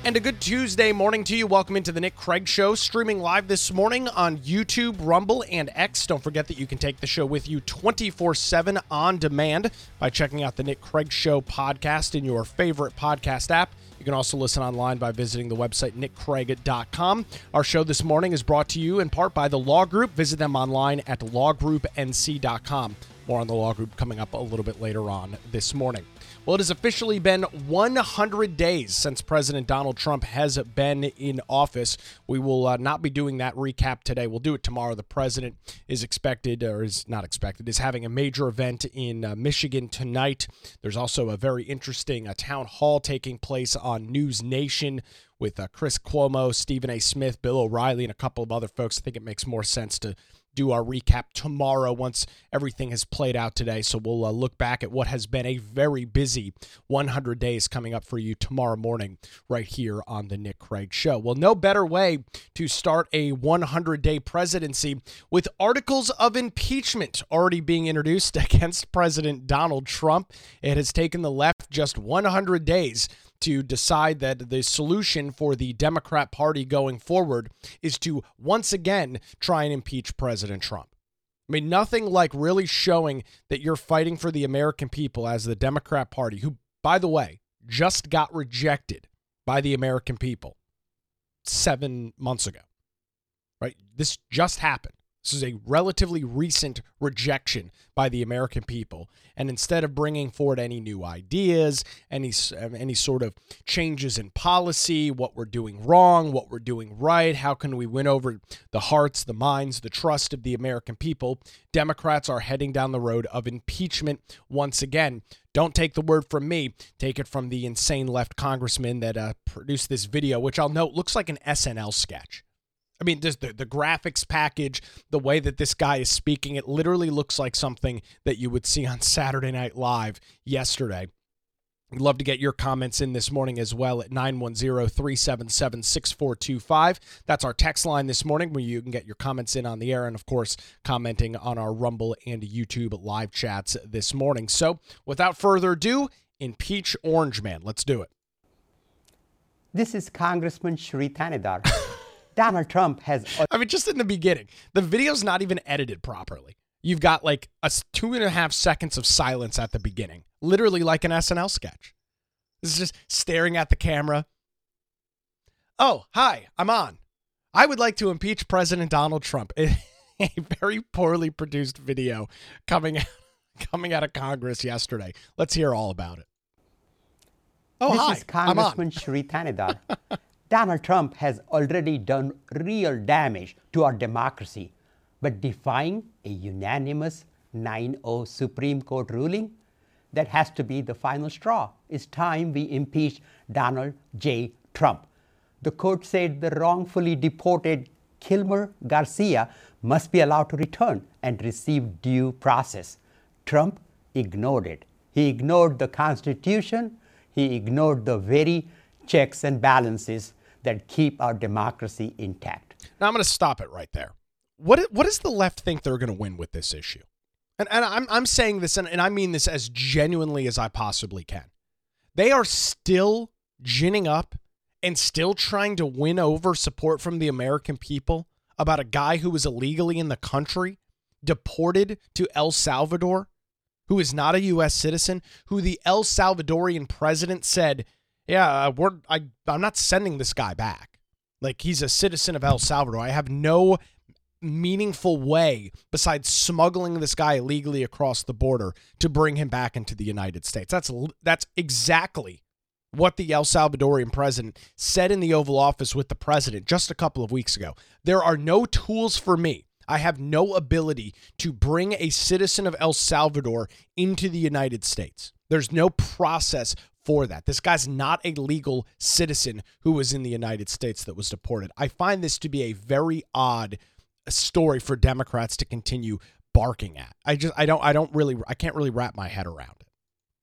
And a good Tuesday morning to you. Welcome into the Nick Craig Show, streaming live this morning on YouTube, Rumble, and X. Don't forget that you can take the show with you 24/7 on demand by checking out the Nick Craig Show podcast in your favorite podcast app. You can also listen online by visiting the website nickcraig.com. Our show this morning is brought to you in part by the Law Group. Visit them online at lawgroupnc.com. More on the Law Group coming up a little bit later on this morning. Well, it has officially been 100 days since President Donald Trump has been in office. We will not be doing that recap today. We'll do it tomorrow. The president is expected, or is not expected, is having a major event in Michigan tonight. There's also a very interesting town hall taking place on News Nation with Chris Cuomo, Stephen A. Smith, Bill O'Reilly, and a couple of other folks. I think it makes more sense to do our recap tomorrow once everything has played out today. So we'll look back at what has been a very busy 100 days coming up for you tomorrow morning right here on the Nick Craig Show. Well, no better way to start a 100-day presidency with articles of impeachment already being introduced against President Donald Trump. It has taken the left just 100 days to decide that the solution for the Democrat Party going forward is to once again try and impeach President Trump. I mean, nothing like really showing that you're fighting for the American people as the Democrat Party, who, by the way, just got rejected by the American people 7 months ago, right? This just happened. This is a relatively recent rejection by the American people. And instead of bringing forward any new ideas, any sort of changes in policy, what we're doing wrong, what we're doing right, how can we win over the hearts, the minds, the trust of the American people, Democrats are heading down the road of impeachment once again. Don't take the word from me. Take it from the insane left congressman that produced this video, which I'll note looks like an SNL sketch. I mean, just the graphics package, the way that this guy is speaking, it literally looks like something that you would see on Saturday Night Live yesterday. I'd love to get your comments in this morning as well at 910-377-6425. That's our text line this morning where you can get your comments in on the air and, of course, commenting on our Rumble and YouTube live chats this morning. So, without further ado, impeach Orange Man. Let's do it. This is Congressman Shri Thanedar. Donald Trump has... I mean, just in the beginning, the video's not even edited properly. You've got like a 2.5 seconds of silence at the beginning, literally like an SNL sketch. This is just staring at the camera. Oh, hi, I'm on. I would like to impeach President Donald Trump. A very poorly produced video coming out of Congress yesterday. Let's hear all about it. Oh, this hi, is Congressman Shri Thanedar. Donald Trump has already done real damage to our democracy, but defying a unanimous 9-0 Supreme Court ruling, that has to be the final straw. It's time we impeach Donald J. Trump. The court said the wrongfully deported Kilmer Garcia must be allowed to return and receive due process. Trump ignored it. He ignored the Constitution. He ignored the very checks and balances that keep our democracy intact. Now, I'm going to stop it right there. What does the left think they're going to win with this issue? And I'm saying this, and I mean this as genuinely as I possibly can. They are still ginning up and still trying to win over support from the American people about a guy who was illegally in the country, deported to El Salvador, who is not a U.S. citizen, who the El Salvadorian president said, yeah, I'm not sending this guy back. Like, he's a citizen of El Salvador. I have no meaningful way besides smuggling this guy illegally across the border to bring him back into the United States. That's exactly what the El Salvadorian president said in the Oval Office with the president just a couple of weeks ago. There are no tools for me. I have no ability to bring a citizen of El Salvador into the United States. There's no process for that. This guy's not a legal citizen who was in the United States that was deported. I find this to be a very odd story for Democrats to continue barking at. I can't really wrap my head around it.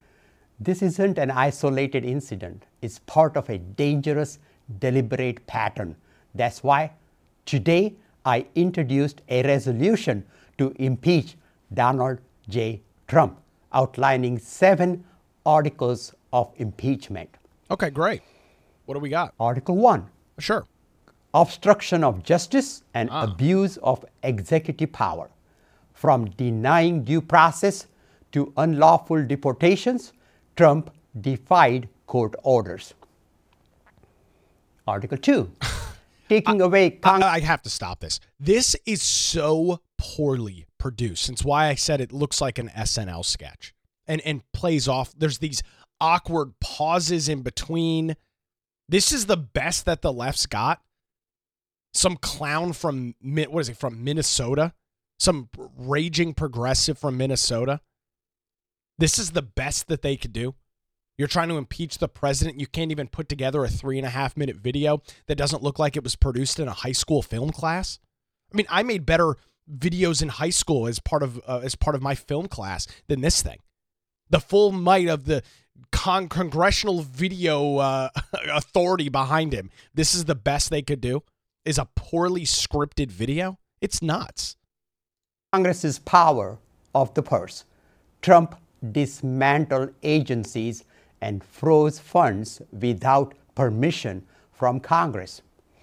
This isn't an isolated incident. It's part of a dangerous, deliberate pattern. That's why today I introduced a resolution to impeach Donald J. Trump, outlining 7 articles of impeachment. Okay, great. What do we got? Article 1. Sure. Obstruction of justice and abuse of executive power. From denying due process to unlawful deportations, Trump defied court orders. Article 2. Taking away... I have to stop this. This is so poorly produced. Since why I said it looks like an SNL sketch and plays off. There's these awkward pauses in between. This is the best that the left's got. Some clown from, from Minnesota? Some raging progressive from Minnesota? This is the best that they could do? You're trying to impeach the president. You can't even put together a 3.5-minute video that doesn't look like it was produced in a high school film class. I mean, I made better videos in high school as part of my film class than this thing. The full might of the congressional video authority behind him. This is the best they could do. Is a poorly scripted video. It's nuts. Congress's power of the purse. Trump dismantled agencies and froze funds without permission from Congress.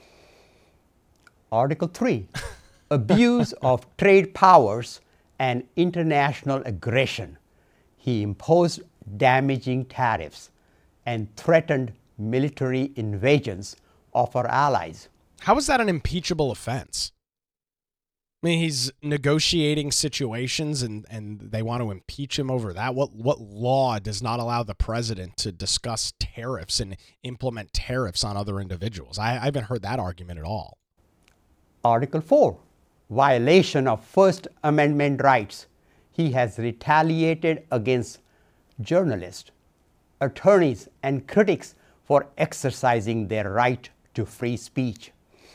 Article 3. Abuse of trade powers and international aggression. He imposed damaging tariffs and threatened military invasions of our allies. How is that an impeachable offense? I mean, he's negotiating situations and they want to impeach him over that. What law does not allow the president to discuss tariffs and implement tariffs on other individuals? I haven't heard that argument at all. Article 4. Violation of First Amendment rights. He has retaliated against journalists, attorneys, and critics for exercising their right to free speech.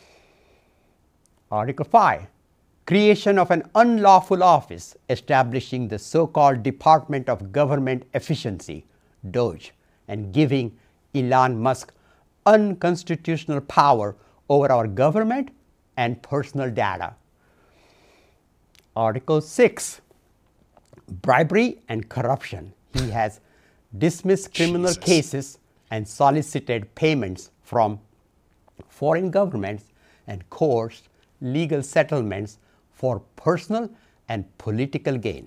Article 5. Creation of an unlawful office establishing the so-called Department of Government Efficiency, DOGE, and giving Elon Musk unconstitutional power over our government and personal data. Article 6. Bribery and corruption. He has dismissed criminal cases and solicited payments from foreign governments and coerced legal settlements for personal and political gain.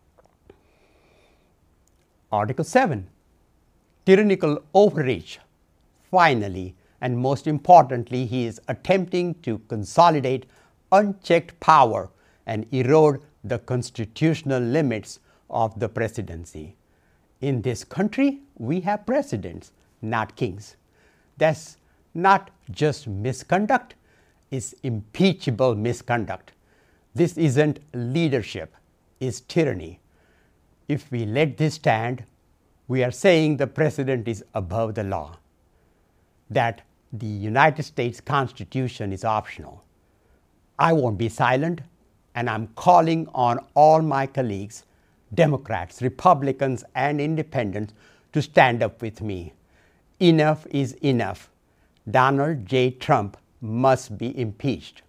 Article 7. Tyrannical overreach. Finally, and most importantly, he is attempting to consolidate unchecked power and erode the constitutional limits of the presidency. In this country, we have presidents, not kings. That's not just misconduct, it's impeachable misconduct. This isn't leadership, it's tyranny. If we let this stand, we are saying the president is above the law, that the United States Constitution is optional. I won't be silent, and I'm calling on all my colleagues, Democrats, Republicans, and Independents, to stand up with me. Enough is enough. Donald J. Trump must be impeached.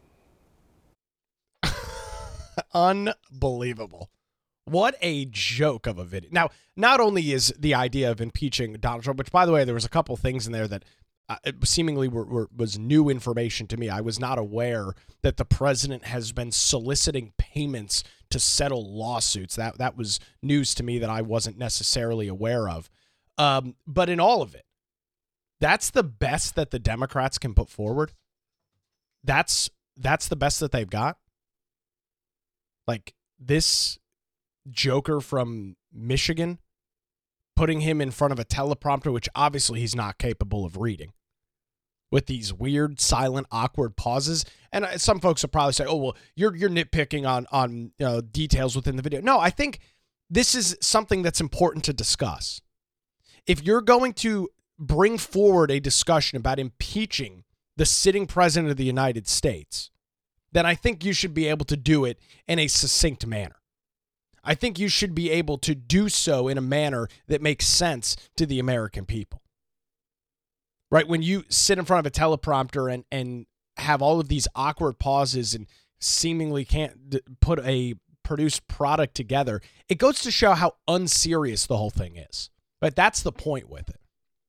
Unbelievable. What a joke of a video. Now, not only is the idea of impeaching Donald Trump, which, by the way, there was a couple things in there that seemingly was new information to me. I was not aware that the president has been soliciting payments to settle lawsuits. That was news to me that I wasn't necessarily aware of. But in all of it, that's the best that the Democrats can put forward. That's the best that they've got. Like this joker from Michigan, putting him in front of a teleprompter, which obviously he's not capable of reading, with these weird, silent, awkward pauses. And some folks will probably say, "Oh, well, you're nitpicking on details within the video." No, I think this is something that's important to discuss. If you're going to bring forward a discussion about impeaching the sitting president of the United States, then I think you should be able to do it in a succinct manner. I think you should be able to do so in a manner that makes sense to the American people. Right? When you sit in front of a teleprompter and have all of these awkward pauses and seemingly can't put a produced product together, it goes to show how unserious the whole thing is. But that's the point with it.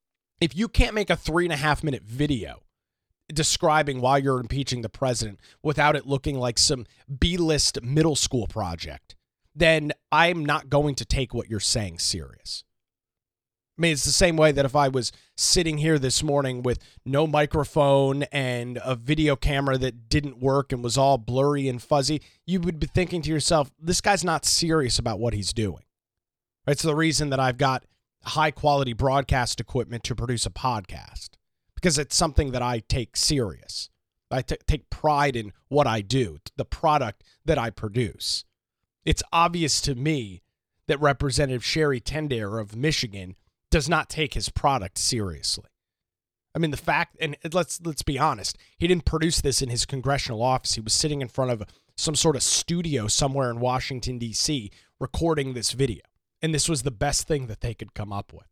If you can't make a 3.5-minute video describing why you're impeaching the president without it looking like some B-list middle school project, then I'm not going to take what you're saying serious. I mean, it's the same way that if I was sitting here this morning with no microphone and a video camera that didn't work and was all blurry and fuzzy, you would be thinking to yourself, this guy's not serious about what he's doing. It's the reason that I've got high-quality broadcast equipment to produce a podcast, because it's something that I take serious. I take pride in what I do, the product that I produce. It's obvious to me that Representative Sherry Tendare of Michigan does not take his product seriously. I mean, the fact, and let's be honest, he didn't produce this in his congressional office. He was sitting in front of some sort of studio somewhere in Washington, D.C., recording this video. And this was the best thing that they could come up with.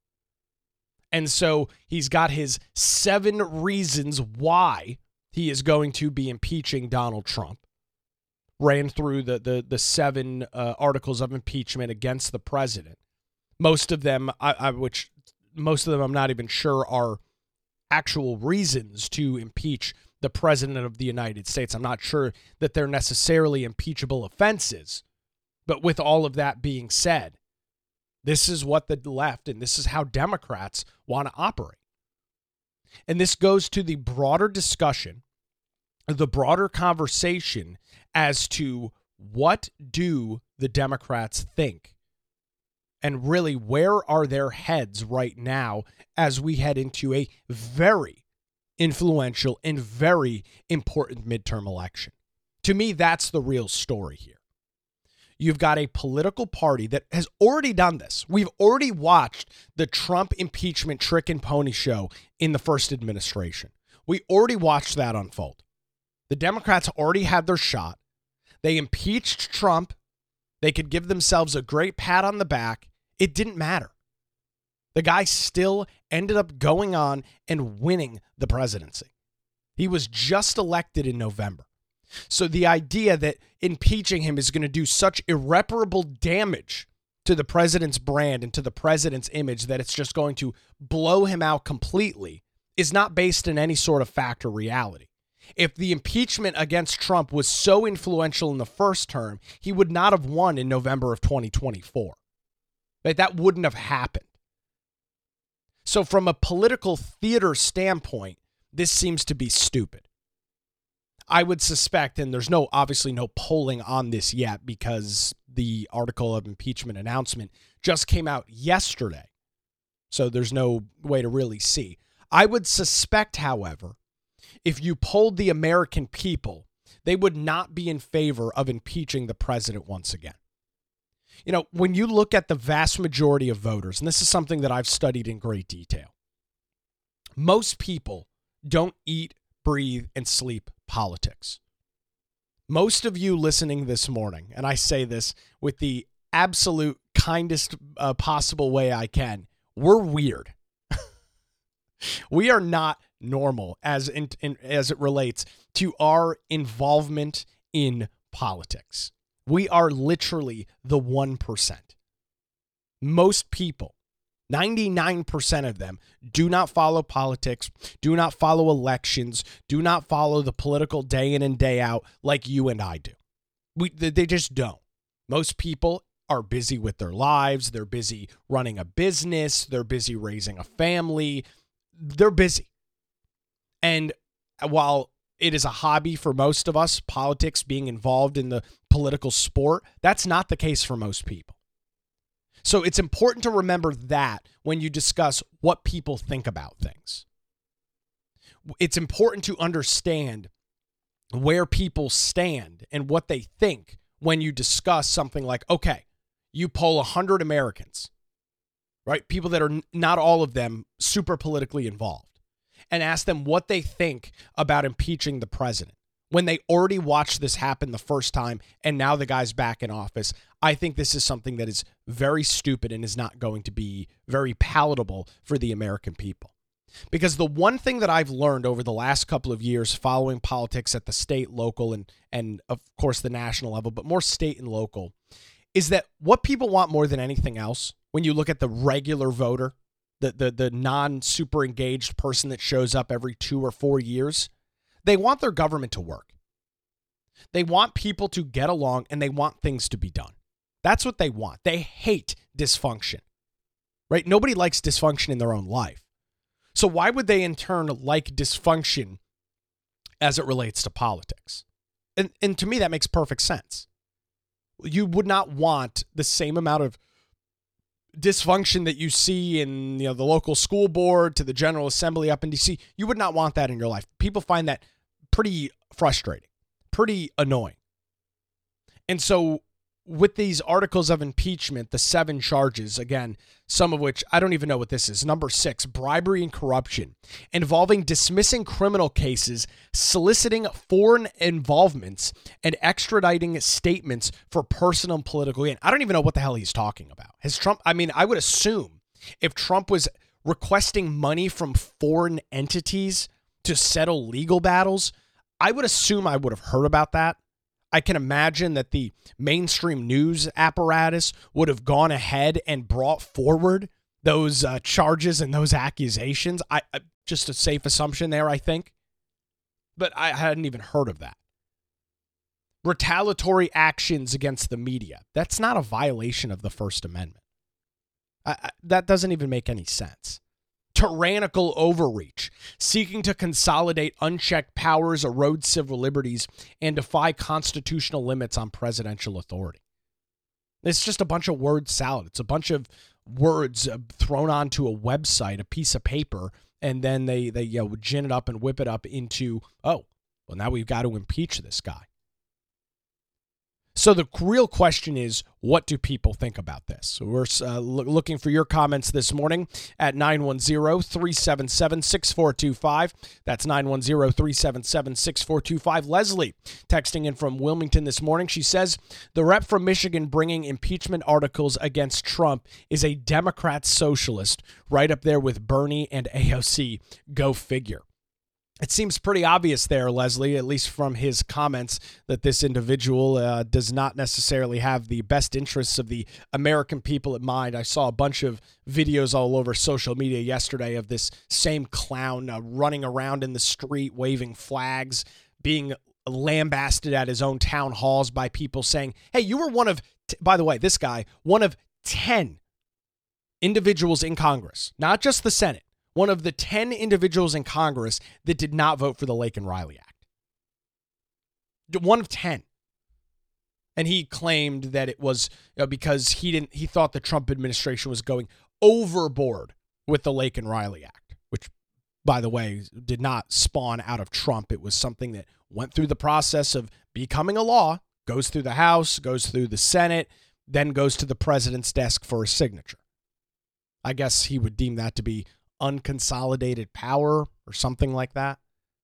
And so he's got his 7 reasons why he is going to be impeaching Donald Trump. Ran through the 7 articles of impeachment against the president. Most of them, most of them I'm not even sure are actual reasons to impeach the president of the United States. I'm not sure that they're necessarily impeachable offenses. But with all of that being said, this is what the left and this is how Democrats want to operate. And this goes to the broader discussion, the broader conversation as to what do the Democrats think? And really, where are their heads right now as we head into a very influential and very important midterm election? To me, that's the real story here. You've got a political party that has already done this. We've already watched the Trump impeachment trick and pony show in the first administration. We already watched that unfold. The Democrats already had their shot. They impeached Trump. They could give themselves a great pat on the back. It didn't matter. The guy still ended up going on and winning the presidency. He was just elected in November. So the idea that impeaching him is going to do such irreparable damage to the president's brand and to the president's image that it's just going to blow him out completely is not based in any sort of fact or reality. If the impeachment against Trump was so influential in the first term, he would not have won in November of 2024. Right? That wouldn't have happened. So from a political theater standpoint, this seems to be stupid. I would suspect, and there's obviously no polling on this yet because the article of impeachment announcement just came out yesterday. So there's no way to really see. I would suspect, however, if you polled the American people, they would not be in favor of impeaching the president once again. You know, when you look at the vast majority of voters, and this is something that I've studied in great detail, most people don't eat, breathe, and sleep politics. Most of you listening this morning, and I say this with the absolute kindest possible way I can, we're weird. We are not normal as it relates to our involvement in politics. We are literally the 1%. Most people, 99% of them, do not follow politics, do not follow elections, do not follow the political day in and day out like you and I do. They just don't. Most people are busy with their lives. They're busy running a business. They're busy raising a family. They're busy. And while it is a hobby for most of us, politics, being involved in the political sport, that's not the case for most people. So it's important to remember that when you discuss what people think about things. It's important to understand where people stand and what they think when you discuss something like, okay, you poll 100 Americans, right? People that are not all of them super politically involved, and ask them what they think about impeaching the president when they already watched this happen the first time and now the guy's back in office. I think this is something that is very stupid and is not going to be very palatable for the American people. Because the one thing that I've learned over the last couple of years following politics at the state, local, and of course the national level, but more state and local, is that what people want more than anything else, when you look at the regular voter, the non-super engaged person that shows up every 2 or 4 years. They want their government to work. They want people to get along, and they want things to be done. That's what they want. They hate dysfunction, right? Nobody likes dysfunction in their own life. So why would they in turn like dysfunction as it relates to politics? And to me, that makes perfect sense. You would not want the same amount of dysfunction that you see in the local school board to the General Assembly up in D.C. You would not want that in your life. People find that pretty frustrating, pretty annoying. And so with these articles of impeachment, the 7 charges, again, some of which I don't even know what this is. Number 6, bribery and corruption, involving dismissing criminal cases, soliciting foreign involvements, and extraditing statements for personal and political gain. I don't even know what the hell he's talking about. Has Trump, I would assume if Trump was requesting money from foreign entities to settle legal battles, I would assume I would have heard about that. I can imagine that the mainstream news apparatus would have gone ahead and brought forward those charges and those accusations. I just a safe assumption there, I think. But I hadn't even heard of that. Retaliatory actions against the media. That's not a violation of the First Amendment. That doesn't even make any sense. Tyrannical overreach, seeking to consolidate unchecked powers, erode civil liberties, and defy constitutional limits on presidential authority. It's just a bunch of word salad. It's a bunch of words thrown onto a website, a piece of paper, and then they gin it up and whip it up into, oh, well, now we've got to impeach this guy. So the real question is, what do people think about this? So we're looking for your comments this morning at 910-377-6425. That's 910-377-6425. Leslie texting in from Wilmington this morning. She says, the rep from Michigan bringing impeachment articles against Trump is a Democrat socialist, right up there with Bernie and AOC. Go figure. It seems pretty obvious there, Leslie, at least from his comments, that this individual does not necessarily have the best interests of the American people in mind. I saw a bunch of videos all over social media yesterday of this same clown running around in the street, waving flags, being lambasted at his own town halls by people saying, hey, you were one of, by the way, this guy, one of 10 individuals in Congress, not just the Senate. One of the 10 individuals in Congress that did not vote for the Laken Riley Act. One of 10. And he claimed that it was because he thought the Trump administration was going overboard with the Laken Riley Act, which, by the way, did not spawn out of Trump. It was something that went through the process of becoming a law, goes through the House, goes through the Senate, then goes to the president's desk for a signature. I guess he would deem that to be unconsolidated power or something like that.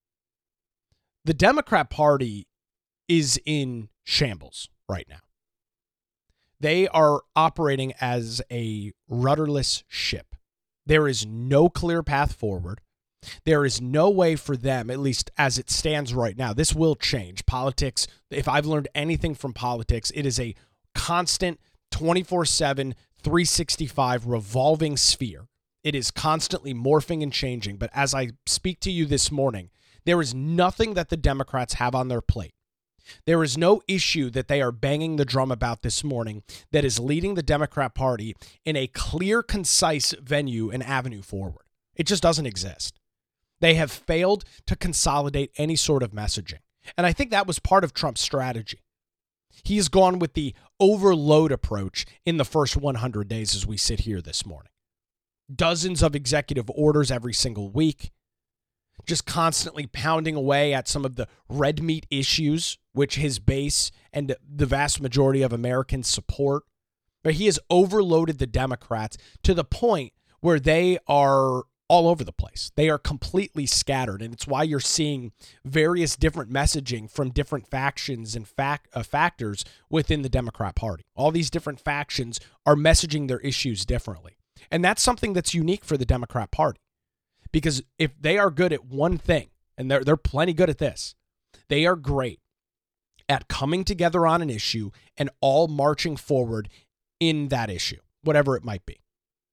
The Democrat Party is in shambles right now. They are operating as a rudderless ship. There is no clear path forward. There is no way for them, at least as it stands right now. This will change. Politics, if I've learned anything from politics, it is a constant 24/7, 365 revolving sphere. It is constantly morphing and changing. But as I speak to you this morning, there is nothing that the Democrats have on their plate. There is no issue that they are banging the drum about this morning that is leading the Democrat Party in a clear, concise venue and avenue forward. It just doesn't exist. They have failed to consolidate any sort of messaging. And I think that was part of Trump's strategy. He's gone with the overload approach in the first 100 days as we sit here this morning. Dozens of executive orders every single week, just constantly pounding away at some of the red meat issues, which his base and the vast majority of Americans support. But he has overloaded the Democrats to the point where they are all over the place. They are completely scattered, and it's why you're seeing various different messaging from different factions and factors within the Democrat Party. All these different factions are messaging their issues differently. And that's something that's unique for the Democrat Party. Because if they are good at one thing, and they're plenty good at this, they are great at coming together on an issue and all marching forward in that issue, whatever it might be.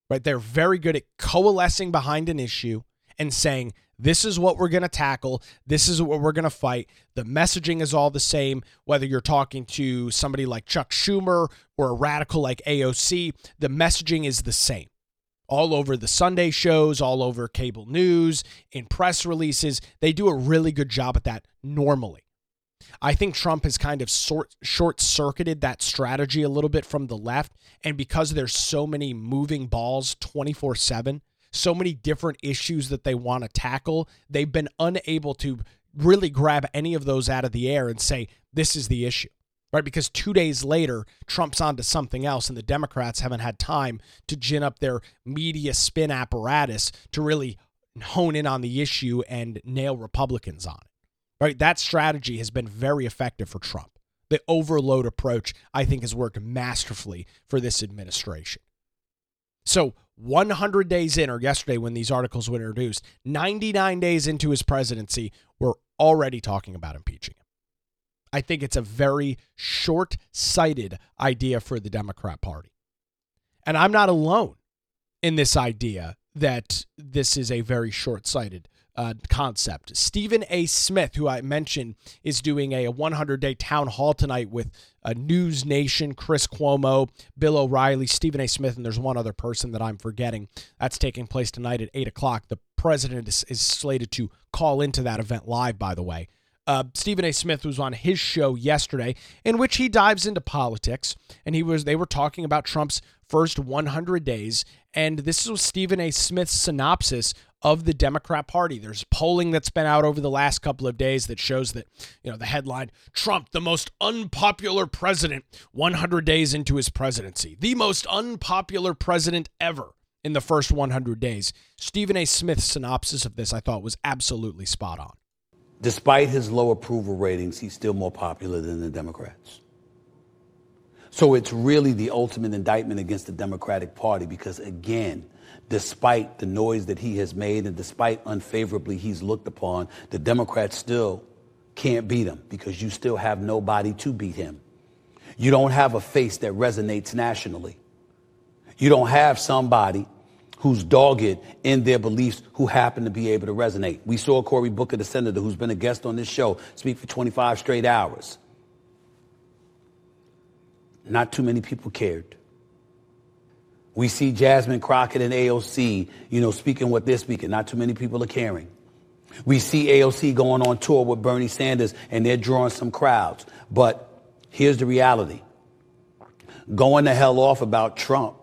right? They're very good at coalescing behind an issue and saying, this is what we're going to tackle. This is what we're going to fight. The messaging is all the same, whether you're talking to somebody like Chuck Schumer or a radical like AOC, the messaging is the same. All over the Sunday shows, all over cable news, in press releases, they do a really good job at that normally. I think Trump has kind of short-circuited that strategy a little bit from the left, and because there's so many moving balls 24/7, so many different issues that they want to tackle, they've been unable to really grab any of those out of the air and say, this is the issue, right? Because 2 days later, Trump's on to something else, and the Democrats haven't had time to gin up their media spin apparatus to really hone in on the issue and nail Republicans on it, right? That strategy has been very effective for Trump. The overload approach, I think, has worked masterfully for this administration. So 100 days in, or yesterday when these articles were introduced, 99 days into his presidency, we're already talking about impeaching him. I think it's a very short-sighted idea for the Democrat Party. And I'm not alone in this idea that this is a very short-sighted concept. Stephen A. Smith, who I mentioned, is doing a 100-day town hall tonight with News Nation, Chris Cuomo, Bill O'Reilly, Stephen A. Smith, and there's one other person that I'm forgetting. That's taking place tonight at 8 o'clock. The president is slated to call into that event live, by the way. Stephen A. Smith was on his show yesterday, in which he dives into politics, and they were talking about Trump's first 100 days, and this was Stephen A. Smith's synopsis of the Democrat Party. There's polling that's been out over the last couple of days that shows that, the headline, Trump, the most unpopular president 100 days into his presidency. The most unpopular president ever in the first 100 days. Stephen A. Smith's synopsis of this, I thought, was absolutely spot on. Despite his low approval ratings, he's still more popular than the Democrats. So it's really the ultimate indictment against the Democratic Party because, again, despite the noise that he has made and despite unfavorably he's looked upon, the Democrats still can't beat him because you still have nobody to beat him. You don't have a face that resonates nationally. You don't have somebody who's dogged in their beliefs who happen to be able to resonate. We saw Cory Booker, the senator, who's been a guest on this show, speak for 25 straight hours. Not too many people cared. We see Jasmine Crockett and AOC, speaking what they're speaking. Not too many people are caring. We see AOC going on tour with Bernie Sanders, and they're drawing some crowds. But here's the reality. Going the hell off about Trump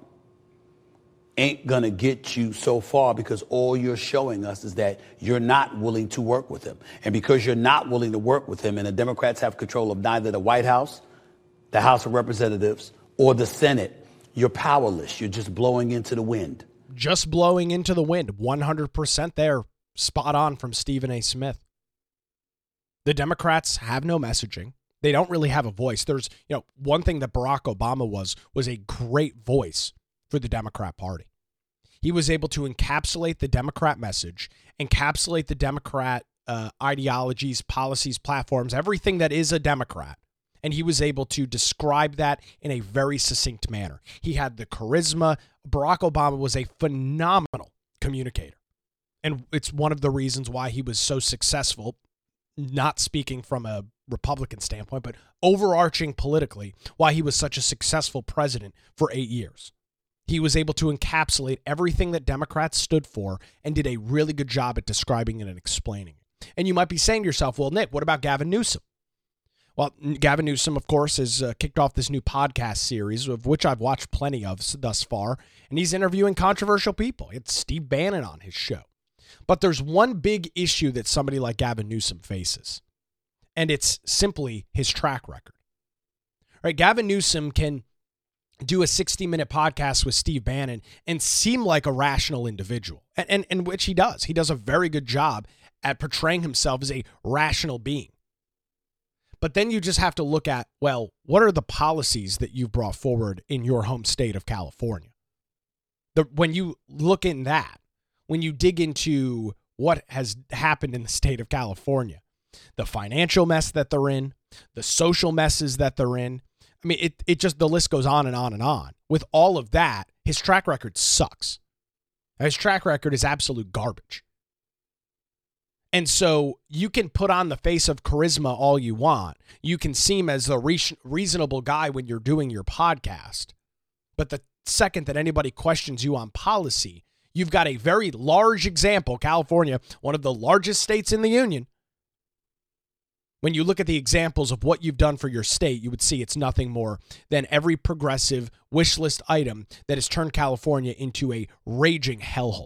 ain't going to get you so far because all you're showing us is that you're not willing to work with him. And because you're not willing to work with him, and the Democrats have control of neither the White House, the House of Representatives, or the Senate, you're powerless. You're just blowing into the wind. Just blowing into the wind. 100% there. Spot on from Stephen A. Smith. The Democrats have no messaging. They don't really have a voice. There's, one thing that Barack Obama was a great voice for the Democrat Party. He was able to encapsulate the Democrat message, encapsulate the Democrat ideologies, policies, platforms, everything that is a Democrat. And he was able to describe that in a very succinct manner. He had the charisma. Barack Obama was a phenomenal communicator. And it's one of the reasons why he was so successful, not speaking from a Republican standpoint, but overarching politically, why he was such a successful president for 8 years. He was able to encapsulate everything that Democrats stood for and did a really good job at describing it and explaining it. And you might be saying to yourself, well, Nick, what about Gavin Newsom? Well, Gavin Newsom, of course, has kicked off this new podcast series, of which I've watched plenty of thus far, and he's interviewing controversial people. It's Steve Bannon on his show. But there's one big issue that somebody like Gavin Newsom faces, and it's simply his track record. Right? Gavin Newsom can do a 60-minute podcast with Steve Bannon and seem like a rational individual, and which he does. He does a very good job at portraying himself as a rational being. But then you just have to look at, well, what are the policies that you've brought forward in your home state of California? When you look in that, when you dig into what has happened in the state of California, the financial mess that they're in, the social messes that they're in, I mean, it just, the list goes on and on and on. With all of that, His track record sucks. His track record is absolute garbage. And so you can put on the face of charisma all you want. You can seem as a reasonable guy when you're doing your podcast. But the second that anybody questions you on policy, you've got a very large example, California, one of the largest states in the union. When you look at the examples of what you've done for your state, you would see it's nothing more than every progressive wish list item that has turned California into a raging hellhole.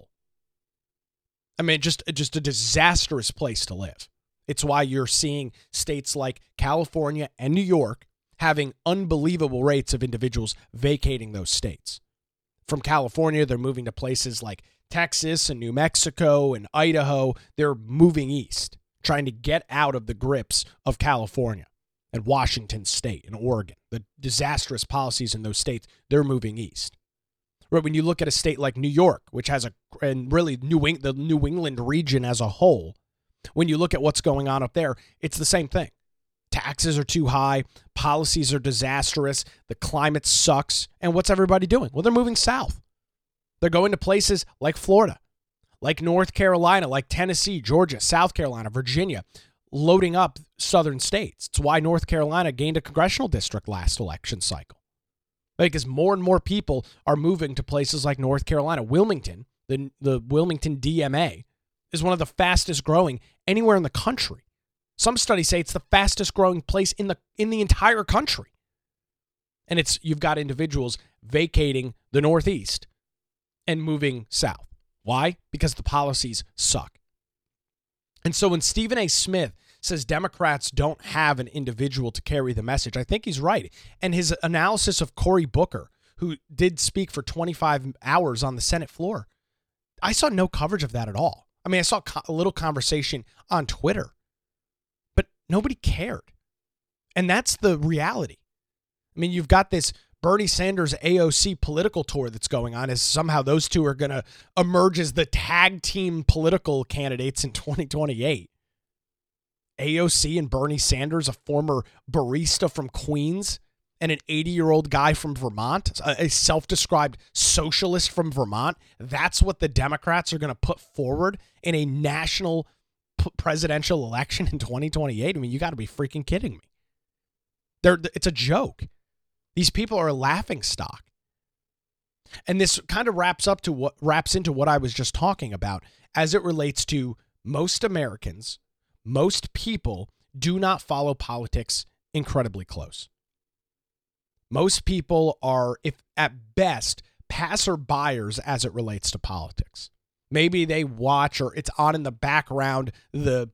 I mean, just a disastrous place to live. It's why you're seeing states like California and New York having unbelievable rates of individuals vacating those states. From California, they're moving to places like Texas and New Mexico and Idaho. They're moving east, trying to get out of the grips of California and Washington State and Oregon. The disastrous policies in those states, they're moving east. Right, when you look at a state like New York, which has and really the New England region as a whole, when you look at what's going on up there, it's the same thing. Taxes are too high, policies are disastrous, the climate sucks, and what's everybody doing? Well, they're moving south. They're going to places like Florida, like North Carolina, like Tennessee, Georgia, South Carolina, Virginia, loading up southern states. It's why North Carolina gained a congressional district last election cycle. Because more and more people are moving to places like North Carolina. Wilmington, the Wilmington DMA, is one of the fastest growing anywhere in the country. Some studies say it's the fastest growing place in the entire country. And you've got individuals vacating the Northeast and moving south. Why? Because the policies suck. And so when Stephen A. Smith says Democrats don't have an individual to carry the message, I think he's right. And his analysis of Cory Booker, who did speak for 25 hours on the Senate floor, I saw no coverage of that at all. I mean, I saw a little conversation on Twitter, but nobody cared. And that's the reality. I mean, you've got this Bernie Sanders AOC political tour that's going on, as somehow those two are going to emerge as the tag team political candidates in 2028. AOC and Bernie Sanders, a former barista from Queens and an 80-year-old guy from Vermont, a self-described socialist from Vermont. That's what the Democrats are going to put forward in a national presidential election in 2028. I mean, you got to be freaking kidding me. It's a joke. These people are a laughingstock. And this kind of wraps into what I was just talking about as it relates to most Americans. Most people do not follow politics incredibly close. Most people are, if at best, passerbyers as it relates to politics. Maybe they watch or it's on in the background, the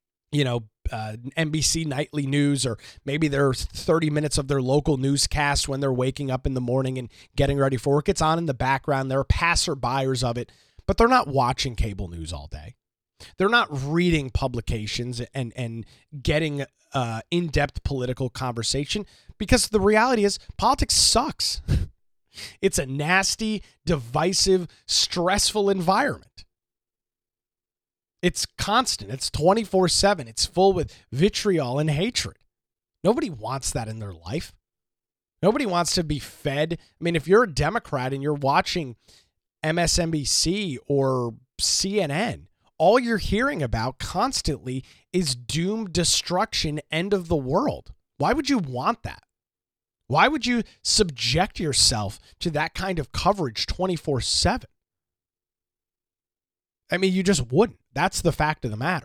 NBC nightly news, or maybe there's 30 minutes of their local newscast when they're waking up in the morning and getting ready for work. It's on in the background. They're passerbyers of it, but they're not watching cable news all day. They're not reading publications and getting in-depth political conversation, because the reality is politics sucks. It's a nasty, divisive, stressful environment. It's constant. It's 24/7. It's full with vitriol and hatred. Nobody wants that in their life. Nobody wants to be fed. I mean, if you're a Democrat and you're watching MSNBC or CNN, all you're hearing about constantly is doom, destruction, end of the world. Why would you want that? Why would you subject yourself to that kind of coverage 24/7? I mean, you just wouldn't. That's the fact of the matter.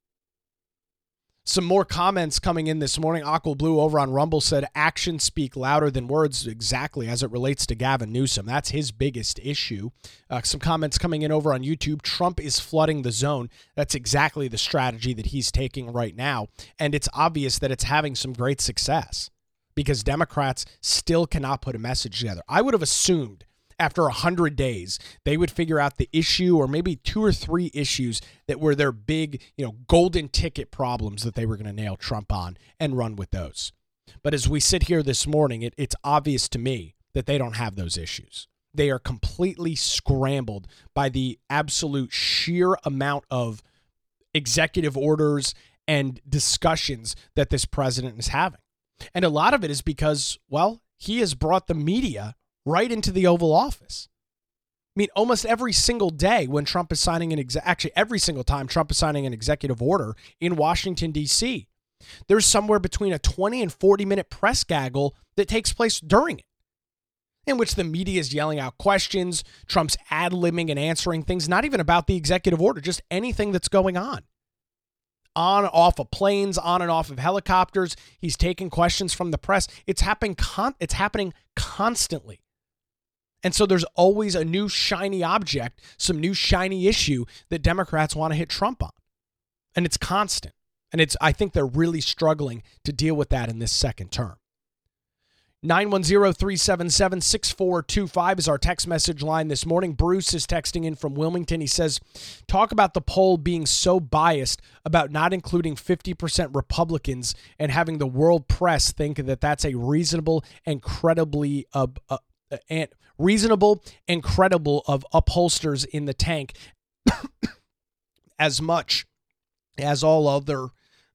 Some more comments coming in this morning. Aqua Blue over on Rumble said, actions speak louder than words, exactly as it relates to Gavin Newsom. That's his biggest issue. Some comments coming in over on YouTube. Trump is flooding the zone. That's exactly the strategy that he's taking right now. And it's obvious that it's having some great success because Democrats still cannot put a message together. I would have assumed after 100 days, they would figure out the issue or maybe 2 or 3 issues that were their big, golden ticket problems that they were going to nail Trump on and run with those. But as we sit here this morning, it's obvious to me that they don't have those issues. They are completely scrambled by the absolute sheer amount of executive orders and discussions that this president is having. And a lot of it is because, well, he has brought the media right into the Oval Office. I mean, almost every single day when Trump is signing actually every single time Trump is signing an executive order in Washington, D.C., there's somewhere between a 20 and 40-minute press gaggle that takes place during it, in which the media is yelling out questions, Trump's ad-libbing and answering things, not even about the executive order, just anything that's going on. On and off of planes, on and off of helicopters. He's taking questions from the press. It's happening constantly. And so there's always a new shiny object, some new shiny issue that Democrats want to hit Trump on. And it's constant. And I think they're really struggling to deal with that in this second term. 910-377-6425 is our text message line this morning. Bruce is texting in from Wilmington. He says, talk about the poll being so biased about not including 50% Republicans and having the world press think that that's a reasonable and credible of upholsters in the tank as much as all other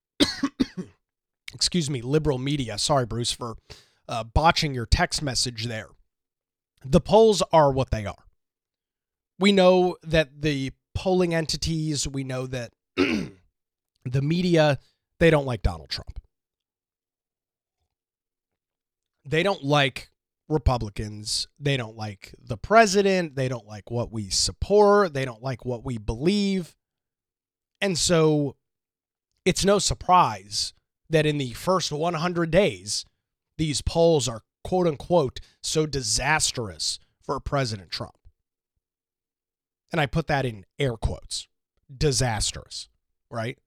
liberal media. Sorry, Bruce, for botching your text message there. The polls are what they are. We know that the polling entities, we know that the media, they don't like Donald Trump. They don't like Republicans. They don't like the president. They don't like what we support. They don't like what we believe. And so it's no surprise that in the first 100 days, these polls are, quote unquote, so disastrous for President Trump. And I put that in air quotes, disastrous, right?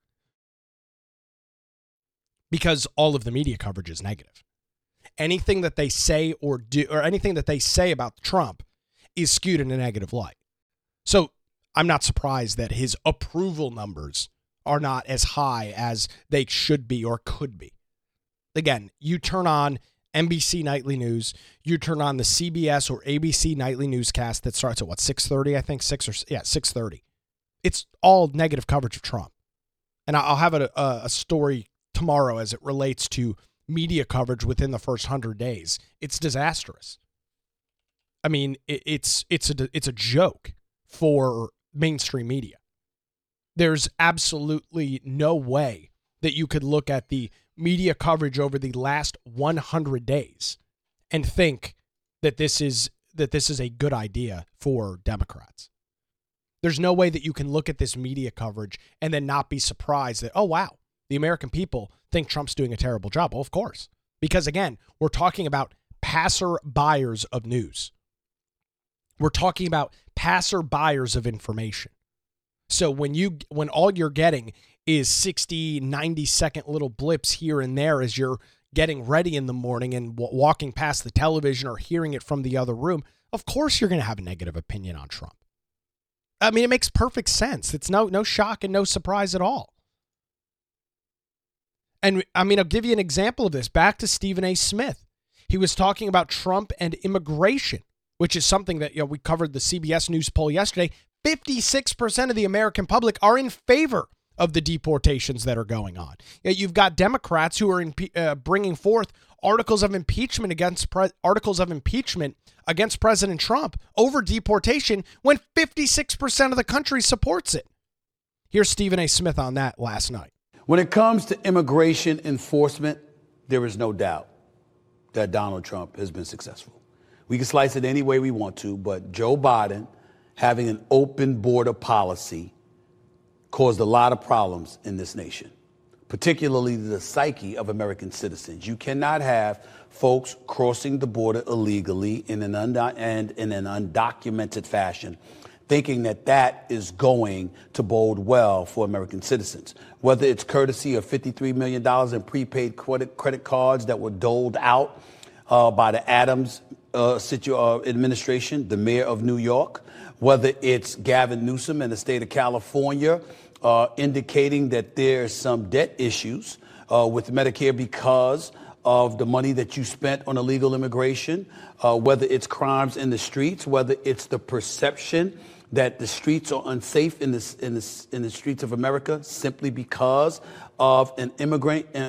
Because all of the media coverage is negative. Anything that they say or do, or anything that they say about Trump is skewed in a negative light. So I'm not surprised that his approval numbers are not as high as they should be or could be. Again, you turn on NBC Nightly News, you turn on the CBS or ABC Nightly Newscast that starts at 6:30, I think, 6:30. It's all negative coverage of Trump. And I'll have a story tomorrow as it relates to media coverage within the first 100 days. It's disastrous. I mean, it's a joke for mainstream media. There's absolutely no way that you could look at the media coverage over the last 100 days and think that this is a good idea for Democrats. There's no way that you can look at this media coverage and then not be surprised that, oh, wow, the American people think Trump's doing a terrible job. Well, of course, because again, we're talking about passer buyers of news. We're talking about passer buyers of information. So when all you're getting is 60, 90-second little blips here and there as you're getting ready in the morning and walking past the television or hearing it from the other room, of course you're going to have a negative opinion on Trump. I mean, it makes perfect sense. It's no shock and no surprise at all. And I mean, I'll give you an example of this. Back to Stephen A. Smith. He was talking about Trump and immigration, which is something that, we covered the CBS News poll yesterday. 56% of the American public are in favor of the deportations that are going on. You've got Democrats who are bringing forth articles of impeachment against President Trump over deportation when 56% of the country supports it. Here's Stephen A. Smith on that last night. When it comes to immigration enforcement, there is no doubt that Donald Trump has been successful. We can slice it any way we want to, but Joe Biden having an open border policy caused a lot of problems in this nation, particularly the psyche of American citizens. You cannot have folks crossing the border illegally in an undocumented fashion, thinking that that is going to bode well for American citizens. Whether it's courtesy of $53 million in prepaid credit cards that were doled out by the Adams administration, the mayor of New York, whether it's Gavin Newsom in the state of California indicating that there's some debt issues with Medicare because of the money that you spent on illegal immigration, whether it's crimes in the streets, whether it's the perception that the streets are unsafe in the streets of America simply because of an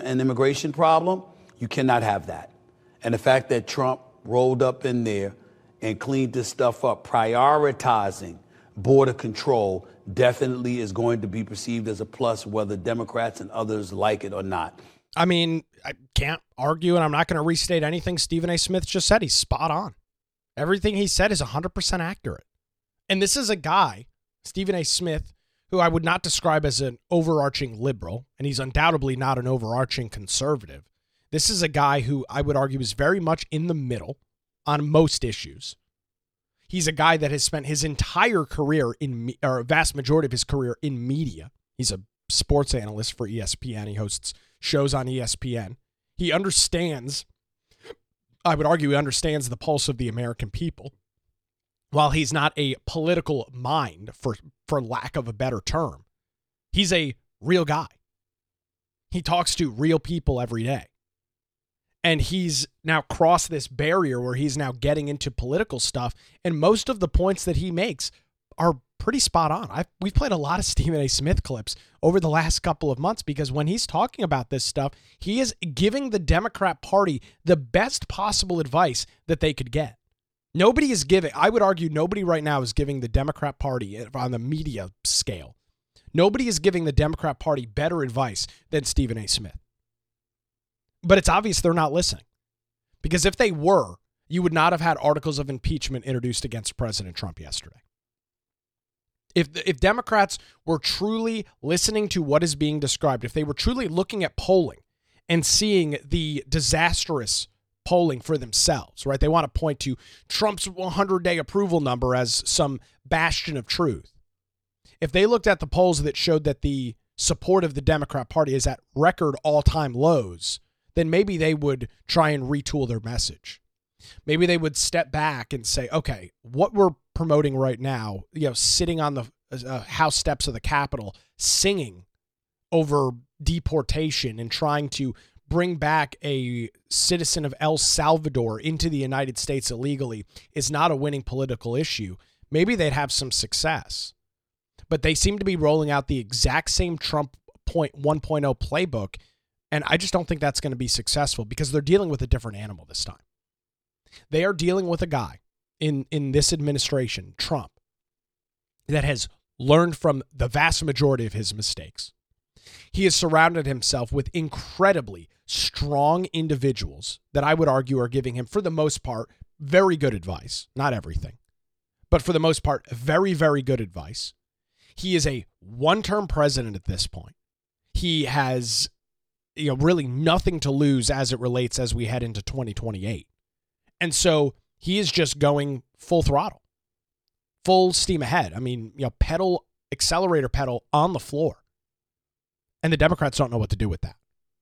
immigration problem. You cannot have that. And the fact that Trump rolled up in there and cleaned this stuff up, prioritizing border control definitely is going to be perceived as a plus, whether Democrats and others like it or not. I mean, I can't argue, and I'm not going to restate anything Stephen A. Smith just said. He's spot on. Everything he said is 100% accurate. And this is a guy, Stephen A. Smith, who I would not describe as an overarching liberal, and he's undoubtedly not an overarching conservative. This is a guy who I would argue is very much in the middle on most issues. He's a guy that has spent his entire career or a vast majority of his career in media. He's a sports analyst for ESPN. He hosts shows on ESPN. He understands, I would argue he understands the pulse of the American people. While he's not a political mind, for lack of a better term, he's a real guy. He talks to real people every day. And he's now crossed this barrier where he's now getting into political stuff. And most of the points that he makes are pretty spot on. We've played a lot of Stephen A. Smith clips over the last couple of months because when he's talking about this stuff, he is giving the Democrat Party the best possible advice that they could get. Nobody is giving, I would argue nobody right now is giving the Democrat Party on the media scale. Nobody is giving the Democrat Party better advice than Stephen A. Smith. But it's obvious they're not listening. Because if they were, you would not have had articles of impeachment introduced against President Trump yesterday. If Democrats were truly listening to what is being described, if they were truly looking at polling and seeing the disastrous polling for themselves, right? They want to point to Trump's 100-day approval number as some bastion of truth. If they looked at the polls that showed that the support of the Democrat Party is at record all-time lows, then maybe they would try and retool their message. Maybe they would step back and say, okay, what we're promoting right now, sitting on the House steps of the Capitol, singing over deportation and trying to bring back a citizen of El Salvador into the United States illegally is not a winning political issue. Maybe they'd have some success. But they seem to be rolling out the exact same Trump 1.0 playbook, and I just don't think that's going to be successful because they're dealing with a different animal this time. They are dealing with a guy in this administration, Trump, that has learned from the vast majority of his mistakes. He has surrounded himself with incredibly strong individuals that I would argue are giving him, for the most part, very good advice. Not everything, but for the most part, very, very good advice. He is a one-term president at this point. He has, really nothing to lose as it relates as we head into 2028. And so he is just going full throttle, full steam ahead. I mean, accelerator pedal on the floor. And the Democrats don't know what to do with that.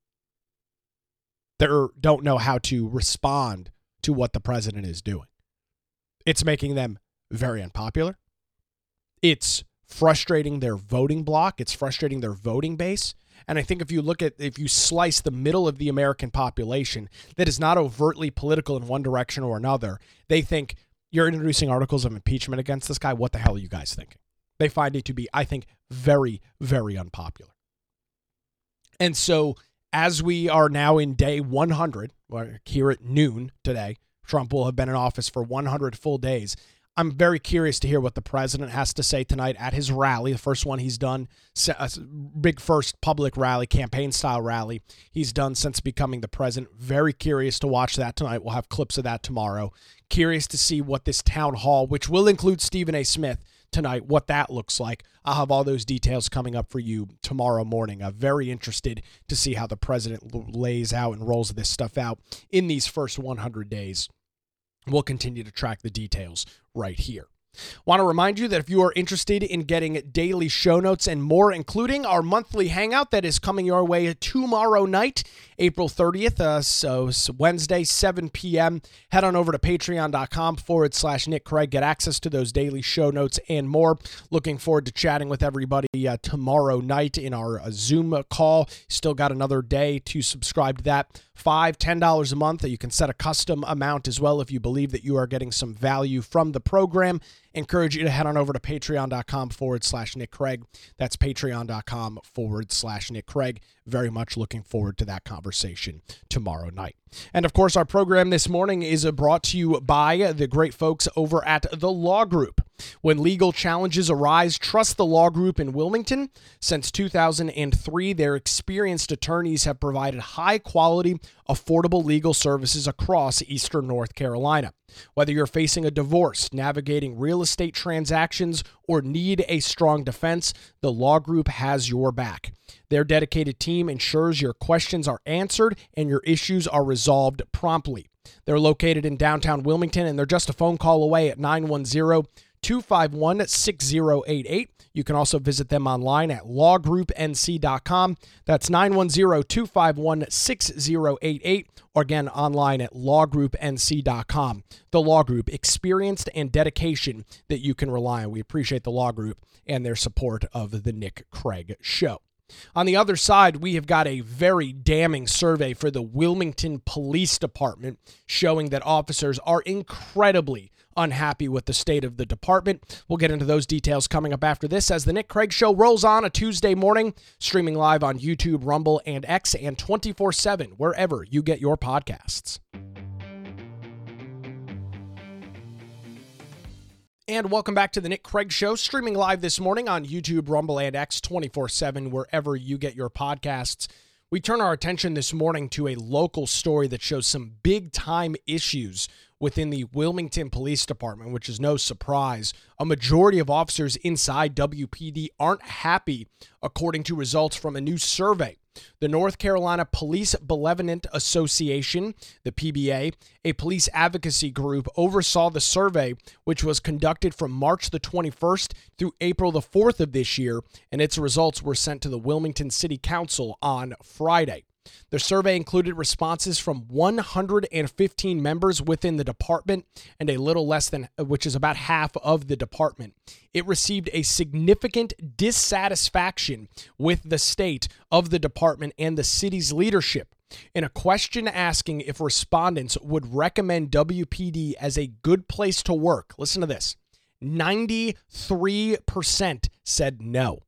They don't know how to respond to what the president is doing. It's making them very unpopular. It's frustrating their voting bloc. It's frustrating their voting base. And I think if you slice the middle of the American population that is not overtly political in one direction or another, they think you're introducing articles of impeachment against this guy. What the hell are you guys thinking? They find it to be, I think, very, very unpopular. And so as we are now in day 100, here at noon today, Trump will have been in office for 100 full days. I'm very curious to hear what the president has to say tonight at his rally, the first one he's done, a big first public rally, campaign-style rally he's done since becoming the president. Very curious to watch that tonight. We'll have clips of that tomorrow. Curious to see what this town hall, which will include Stephen A. Smith tonight, what that looks like. I'll have all those details coming up for you tomorrow morning. I'm very interested to see how the president lays out and rolls this stuff out in these first 100 days. We'll continue to track the details right here. Want to remind you that if you are interested in getting daily show notes and more, including our monthly hangout that is coming your way tomorrow night, April 30th, so Wednesday, 7 p.m., head on over to patreon.com/Nick Craig. Get access to those daily show notes and more. Looking forward to chatting with everybody tomorrow night in our Zoom call. Still got another day to subscribe to that. $5, $10 a month. You can set a custom amount as well if you believe that you are getting some value from the program. encourage you to head on over to patreon.com/Nick Craig. That's patreon.com/Nick Craig. Very much looking forward to that conversation tomorrow night. And of course, our program this morning is brought to you by the great folks over at The Law Group. When legal challenges arise, trust The Law Group in Wilmington. Since 2003, their experienced attorneys have provided high-quality, affordable legal services across Eastern North Carolina. Whether you're facing a divorce, navigating real estate transactions, or need a strong defense, The Law Group has your back. Their dedicated team ensures your questions are answered and your issues are resolved promptly. They're located in downtown Wilmington, and they're just a phone call away at 910-251-6088. You can also visit them online at lawgroupnc.com. That's 910-251-6088, or again, online at lawgroupnc.com. The Law Group, experienced and dedication that you can rely on. We appreciate the Law Group and their support of the Nick Craig Show. On the other side, we have got a very damning survey for the Wilmington Police Department showing that officers are incredibly unhappy with the state of the department. We'll get into those details coming up after this as the Nick Craig Show rolls on a Tuesday morning, streaming live on YouTube, Rumble, and X, and 24/7 wherever you get your podcasts. And welcome back to the Nick Craig Show, streaming live this morning on YouTube, Rumble, and X 24/7, wherever you get your podcasts. We turn our attention this morning to a local story that shows some big-time issues within the Wilmington Police Department, which is no surprise. A majority of officers inside WPD aren't happy, according to results from a new survey. The North Carolina Police Benevolent Association, the PBA, a police advocacy group, oversaw the survey, which was conducted from March the 21st through April the 4th of this year, and its results were sent to the Wilmington City Council on Friday. The survey included responses from 115 members within the department and a little less than, which is about half of the department. It received a significant dissatisfaction with the state of the department and the city's leadership. In a question asking if respondents would recommend WPD as a good place to work, listen to this, 93% said no.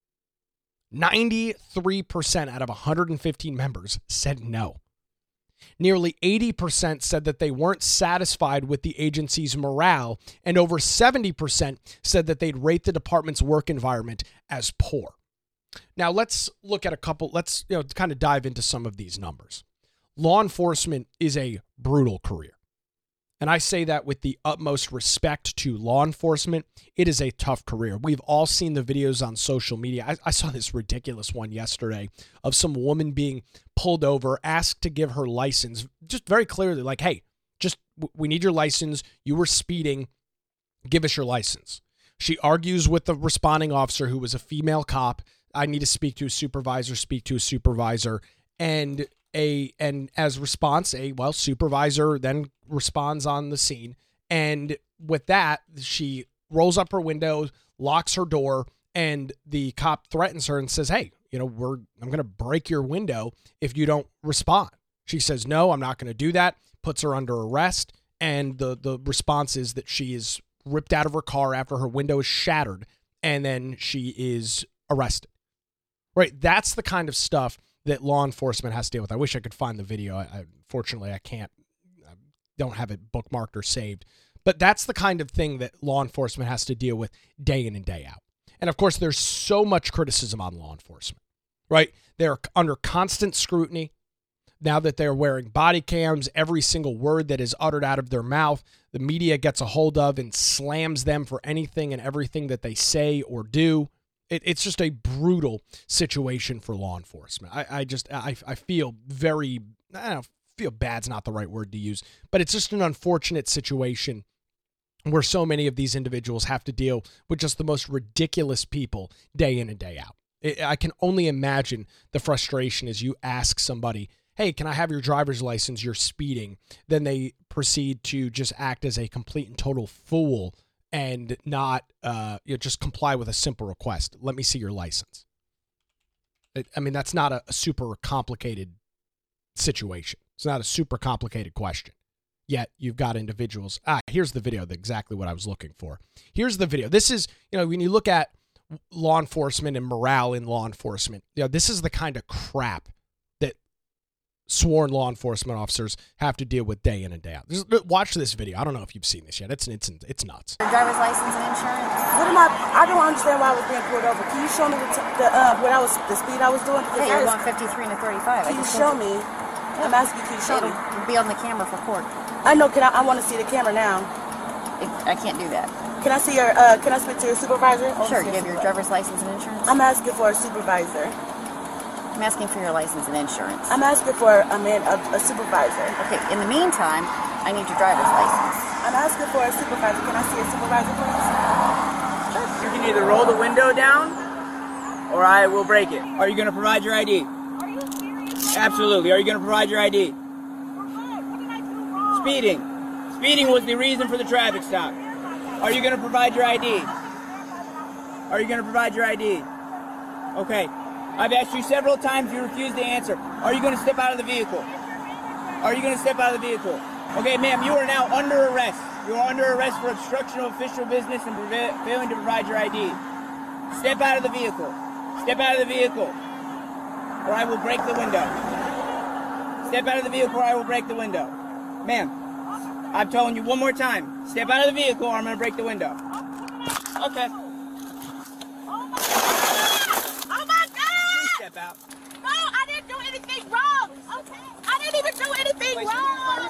93% out of 115 members said no. Nearly 80% said that they weren't satisfied with the agency's morale, and over 70% said that they'd rate the department's work environment as poor. Now let's look at a couple, let's kind of dive into some of these numbers. Law enforcement is a brutal career. And I say that with the utmost respect to law enforcement. It is a tough career. We've all seen the videos on social media. I saw this ridiculous one yesterday of some woman being pulled over, asked to give her license, just very clearly like, hey, we need your license. You were speeding. Give us your license. She argues with the responding officer, who was a female cop. I need to speak to a supervisor, And as response, supervisor then responds on the scene. And with that, she rolls up her window, locks her door, and the cop threatens her and says, hey, I'm going to break your window if you don't respond. She says, no, I'm not going to do that, puts her under arrest. And the response is that she is ripped out of her car after her window is shattered, and then she is arrested. Right? That's the kind of stuff that law enforcement has to deal with. I wish I could find the video. Fortunately, I can't. I don't have it bookmarked or saved. But that's the kind of thing that law enforcement has to deal with day in and day out. And of course, there's so much criticism on law enforcement, right? They're under constant scrutiny. Now that they're wearing body cams, every single word that is uttered out of their mouth, the media gets a hold of and slams them for anything and everything that they say or do. It's just a brutal situation for law enforcement. I feel very, I don't know, feel bad's not the right word to use, but it's just an unfortunate situation where so many of these individuals have to deal with just the most ridiculous people day in and day out. I can only imagine the frustration as you ask somebody, hey, can I have your driver's license? You're speeding. Then they proceed to just act as a complete and total fool and not just comply with a simple request. Let me see your license. That's not a super complicated situation. It's not a super complicated question. Yet you've got individuals. Here's the video, exactly what I was looking for. Here's the video. This is, when you look at law enforcement and morale in law enforcement, this is the kind of crap that sworn law enforcement officers have to deal with day in and day out. Watch this video. I don't know if you've seen this yet. It's nuts. Your driver's license and insurance. I don't understand why I was being pulled over. Can you show me the speed I was doing? Yeah, you're going 53 and a 35. Can you show me? I'm asking you, can you show me? It'll be on the camera for court. I know. I want to see the camera now. I can't do that. Can I see can I speak to your supervisor? Sure. You have your driver's license and insurance? I'm asking for a supervisor. I'm asking for your license and insurance. I'm asking for a supervisor. Okay. In the meantime, I need your driver's license. I'm asking for a supervisor. Can I see a supervisor, please? You can either roll the window down, or I will break it. Are you going to provide your ID? Are you serious? Absolutely. Are you going to provide your ID? For what? What did I do wrong? Speeding. Speeding was the reason for the traffic stop. Are you going to provide your ID? Are you going to provide your ID? Okay. I've asked you several times. You refuse to answer. Are you going to step out of the vehicle? Are you going to step out of the vehicle? Okay, ma'am, you are now under arrest. You are under arrest for obstruction of official business and failing to provide your ID. Step out of the vehicle. Step out of the vehicle, or I will break the window. Step out of the vehicle, or I will break the window. Ma'am, I'm telling you one more time. Step out of the vehicle, or I'm going to break the window. Okay. Oh my God! Please step out. No, I didn't do anything wrong. Okay. I didn't even do anything wrong.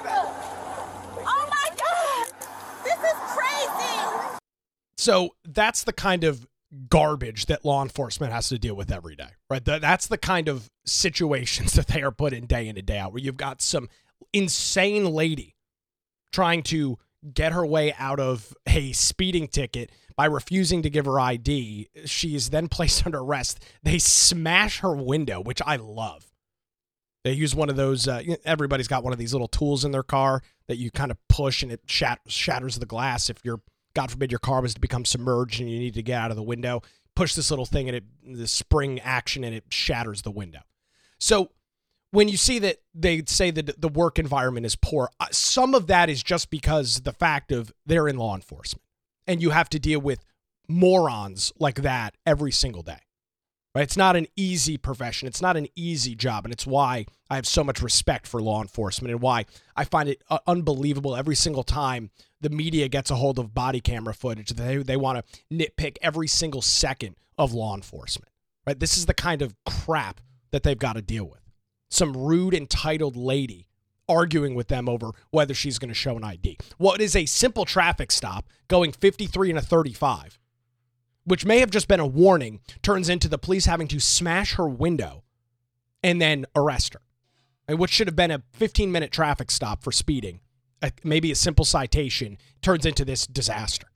Oh my God! This is crazy. So that's the kind of garbage that law enforcement has to deal with every day, right? That's the kind of situations that they are put in and day out, where you've got some insane lady trying to get her way out of a speeding ticket by refusing to give her ID. She is then placed under arrest. They smash her window, which I love. They use one of those, everybody's got one of these little tools in their car that you kind of push and it shatters the glass. If you're, God forbid, your car was to become submerged and you need to get out of the window, push this little thing and the spring action and it shatters the window. So when you see that they say that the work environment is poor, some of that is just because the fact of they're in law enforcement and you have to deal with morons like that every single day. Right? It's not an easy profession. It's not an easy job. And it's why I have so much respect for law enforcement and why I find it unbelievable every single time the media gets a hold of body camera footage. They want to nitpick every single second of law enforcement. Right? This is the kind of crap that they've got to deal with. Some rude, entitled lady arguing with them over whether she's going to show an ID. What is a simple traffic stop going 53 and a 35, which may have just been a warning, turns into the police having to smash her window and then arrest her. And what should have been a 15-minute traffic stop for speeding, maybe a simple citation, turns into this disaster.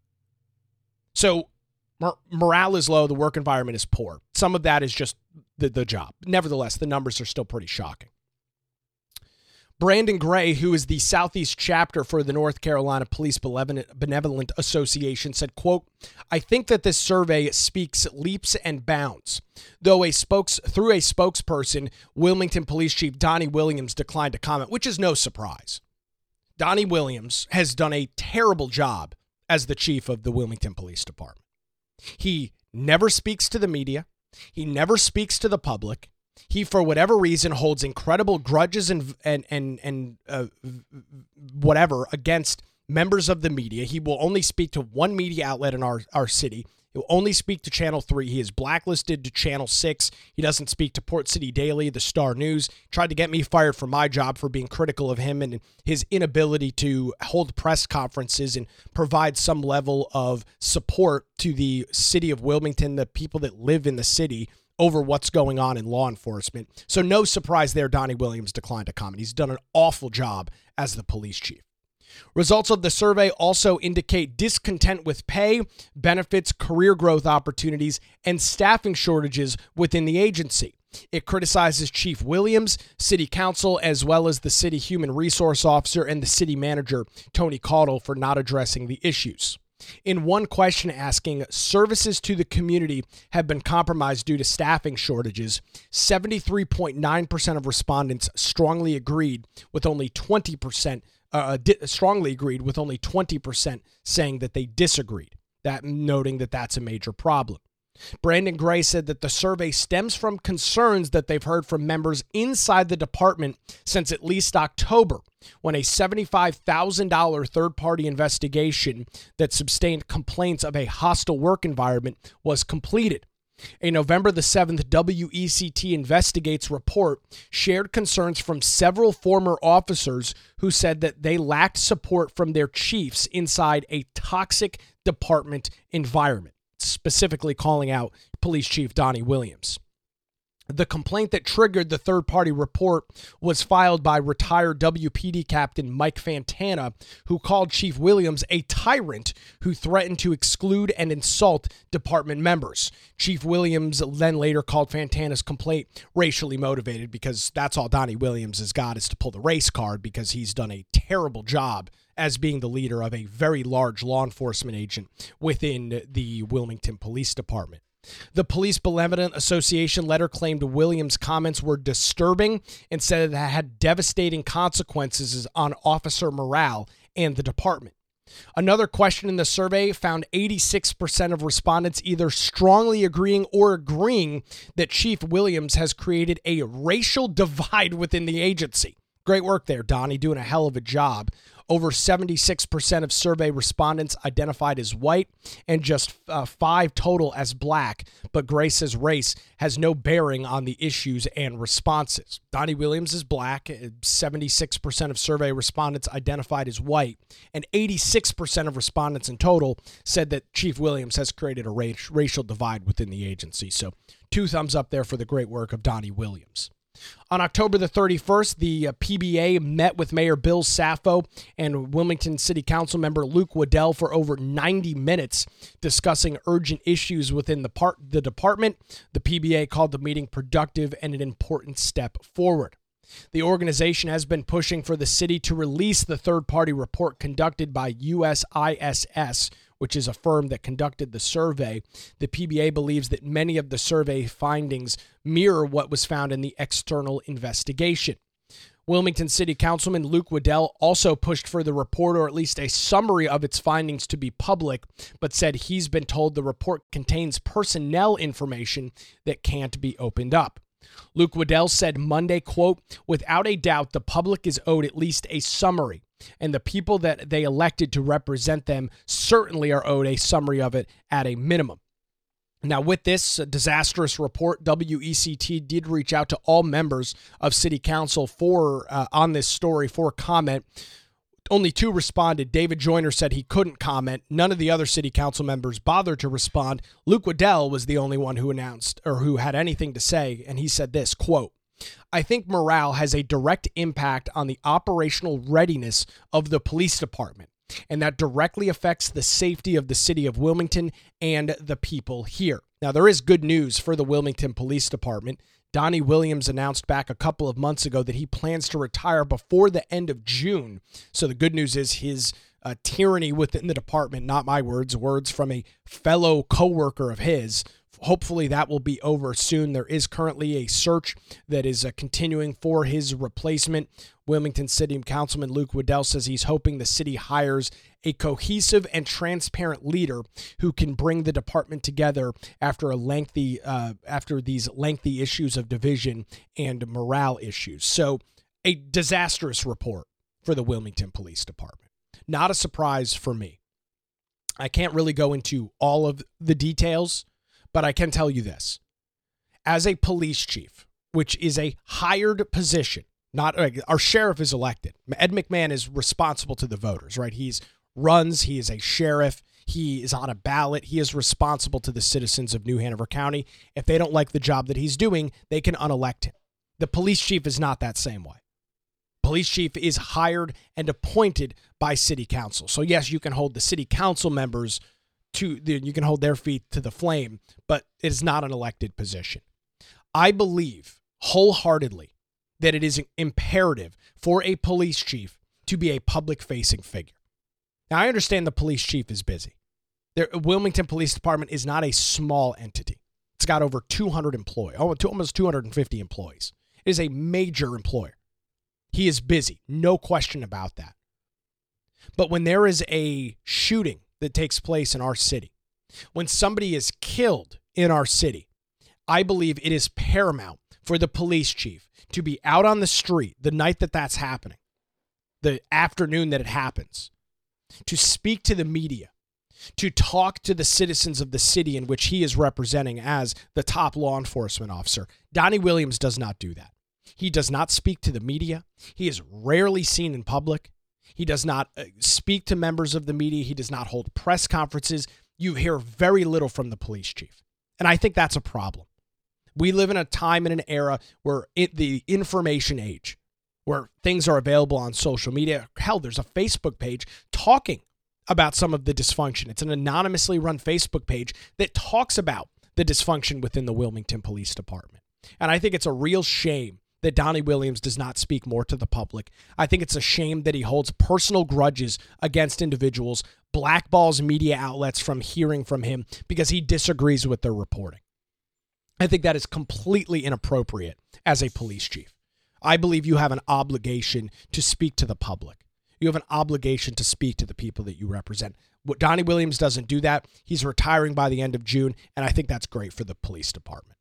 So morale is low. The work environment is poor. Some of that is just the job. Nevertheless, the numbers are still pretty shocking. Brandon Gray, who is the Southeast chapter for the North Carolina Police Benevolent Association, said, quote, "I think that this survey speaks leaps and bounds. Though through a spokesperson, Wilmington Police Chief Donnie Williams declined to comment," which is no surprise. Donnie Williams has done a terrible job as the chief of the Wilmington Police Department. He never speaks to the media. He never speaks to the public. He, for whatever reason, holds incredible grudges and whatever against members of the media. He will only speak to one media outlet in our city. He'll only speak to Channel 3. He is blacklisted to Channel 6. He doesn't speak to Port City Daily, the Star News. Tried to get me fired from my job for being critical of him and his inability to hold press conferences and provide some level of support to the city of Wilmington, the people that live in the city, over what's going on in law enforcement. So no surprise there, Donnie Williams declined to comment. He's done an awful job as the police chief. Results of the survey also indicate discontent with pay, benefits, career growth opportunities, and staffing shortages within the agency. It criticizes Chief Williams, City Council, as well as the City Human Resource Officer and the City Manager, Tony Caudle, for not addressing the issues. In one question asking, services to the community have been compromised due to staffing shortages, 73.9% of respondents strongly agreed, with only 20% strongly agreed, with only 20% saying that they disagreed, that noting that that's a major problem. Brandon Gray said that the survey stems from concerns that they've heard from members inside the department since at least October, when a $75,000 third-party investigation that sustained complaints of a hostile work environment was completed. A November the 7th WECT Investigates report shared concerns from several former officers who said that they lacked support from their chiefs inside a toxic department environment, specifically calling out Police Chief Donnie Williams. The complaint that triggered the third-party report was filed by retired WPD Captain Mike Fantana, who called Chief Williams a tyrant who threatened to exclude and insult department members. Chief Williams then later called Fantana's complaint racially motivated, because that's all Donnie Williams has got, is to pull the race card, because he's done a terrible job as being the leader of a very large law enforcement agent within the Wilmington Police Department. The Police Benevolent Association letter claimed Williams' comments were disturbing and said that it had devastating consequences on officer morale and the department. Another question in the survey found 86% of respondents either strongly agreeing or agreeing that Chief Williams has created a racial divide within the agency. Great work there, Donnie, doing a hell of a job. Over 76% of survey respondents identified as white and just 5 total as black, but Gray says race has no bearing on the issues and responses. Donnie Williams is black, 76% of survey respondents identified as white, and 86% of respondents in total said that Chief Williams has created a racial divide within the agency. So 2 thumbs up there for the great work of Donnie Williams. On October the 31st, the PBA met with Mayor Bill Saffo and Wilmington City Council member Luke Waddell for over 90 minutes discussing urgent issues within the department. The PBA called the meeting productive and an important step forward. The organization has been pushing for the city to release the third-party report conducted by USISS, which is a firm that conducted the survey. The PBA believes that many of the survey findings mirror what was found in the external investigation. Wilmington City Councilman Luke Waddell also pushed for the report, or at least a summary of its findings, to be public, but said he's been told the report contains personnel information that can't be opened up. Luke Waddell said Monday, quote, "Without a doubt, the public is owed at least a summary, and the people that they elected to represent them certainly are owed a summary of it at a minimum." Now, with this disastrous report, WECT did reach out to all members of City Council on this story for comment. Only 2 responded. David Joyner said he couldn't comment. None of the other City Council members bothered to respond. Luke Waddell was the only one who announced, or who had anything to say, and he said this, quote, "I think morale has a direct impact on the operational readiness of the police department, and that directly affects the safety of the city of Wilmington and the people here." Now, there is good news for the Wilmington Police Department. Donnie Williams announced back a couple of months ago that he plans to retire before the end of June. So the good news is his tyranny within the department, not my words from a fellow coworker of his. Hopefully that will be over soon. There is currently a search that is continuing for his replacement. Wilmington City Councilman Luke Waddell says he's hoping the city hires a cohesive and transparent leader who can bring the department together after these lengthy issues of division and morale issues. So, a disastrous report for the Wilmington Police Department. Not a surprise for me. I can't really go into all of the details, but I can tell you this. As a police chief, which is a hired position, not our sheriff is elected. Ed McMahon is responsible to the voters, right? He is a sheriff. He is on a ballot. He is responsible to the citizens of New Hanover County. If they don't like the job that he's doing, they can unelect him. The police chief is not that same way. Police chief is hired and appointed by city council. So yes, you can hold the city council members you can hold their feet to the flame, but it is not an elected position. I believe wholeheartedly that it is imperative for a police chief to be a public-facing figure. Now, I understand the police chief is busy. The Wilmington Police Department is not a small entity. It's got over 200 employees, almost 250 employees. It is a major employer. He is busy, no question about that. But when there is a shooting that takes place in our city, when somebody is killed in our city, I believe it is paramount for the police chief to be out on the street the night that that's happening, the afternoon that it happens, to speak to the media, to talk to the citizens of the city in which he is representing as the top law enforcement officer. Donnie Williams does not do that. He does not speak to the media. He is rarely seen in public. He does not speak to members of the media. He does not hold press conferences. You hear very little from the police chief. And I think that's a problem. We live in a time and an era where the information age, where things are available on social media. Hell, there's a Facebook page talking about some of the dysfunction. It's an anonymously run Facebook page that talks about the dysfunction within the Wilmington Police Department. And I think it's a real shame that Donnie Williams does not speak more to the public. I think it's a shame that he holds personal grudges against individuals, blackballs media outlets from hearing from him because he disagrees with their reporting. I think that is completely inappropriate as a police chief. I believe you have an obligation to speak to the public. You have an obligation to speak to the people that you represent. Donnie Williams doesn't do that. He's retiring by the end of June, and I think that's great for the police department.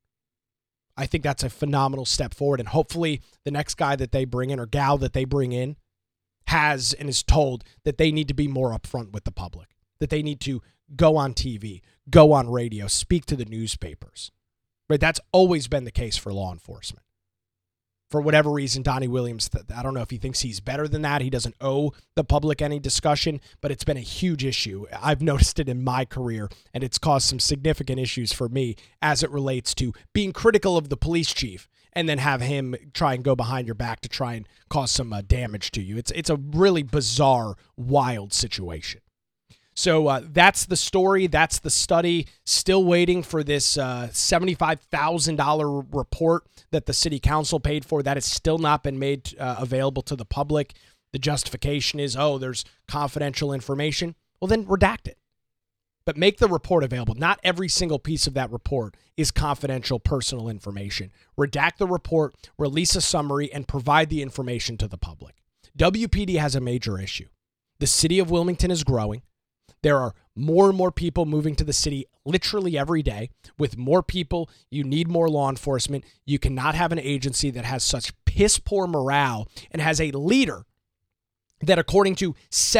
I think that's a phenomenal step forward, and hopefully the next guy that they bring in or gal that they bring in has and is told that they need to be more upfront with the public, that they need to go on TV, go on radio, speak to the newspapers. Right? That's always been the case for law enforcement. For whatever reason, Donnie Williams, I don't know if he thinks he's better than that. He doesn't owe the public any discussion, but it's been a huge issue. I've noticed it in my career, and it's caused some significant issues for me as it relates to being critical of the police chief and then have him try and go behind your back to try and cause some damage to you. It's a really bizarre, wild situation. So that's the story. That's the study. Still waiting for this $75,000 report that the city council paid for. That has still not been made available to the public. The justification is, there's confidential information. Well, then redact it. But make the report available. Not every single piece of that report is confidential personal information. Redact the report, release a summary, and provide the information to the public. WPD has a major issue. The city of Wilmington is growing. There are more and more people moving to the city literally every day. With more people, you need more law enforcement. You cannot have an agency that has such piss poor morale and has a leader that according to